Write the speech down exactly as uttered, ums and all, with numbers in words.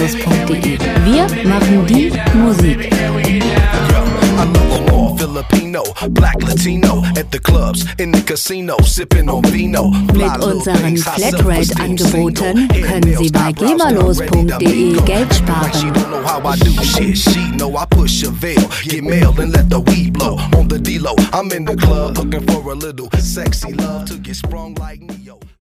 gmalos punkt de. Wir machen die Musik. I love them all, Filipino, black, Latino, at the clubs, in the casino, sipping on vino. Mit unseren Flatrate-Angeboten können Sie bei gemalos punkt de Geld sparen. She don't know how I do shit, she know I push a veil, get mail and let the weed blow. On the D-Lo, I'm in the club looking for a little sexy love to get sprung like Neo.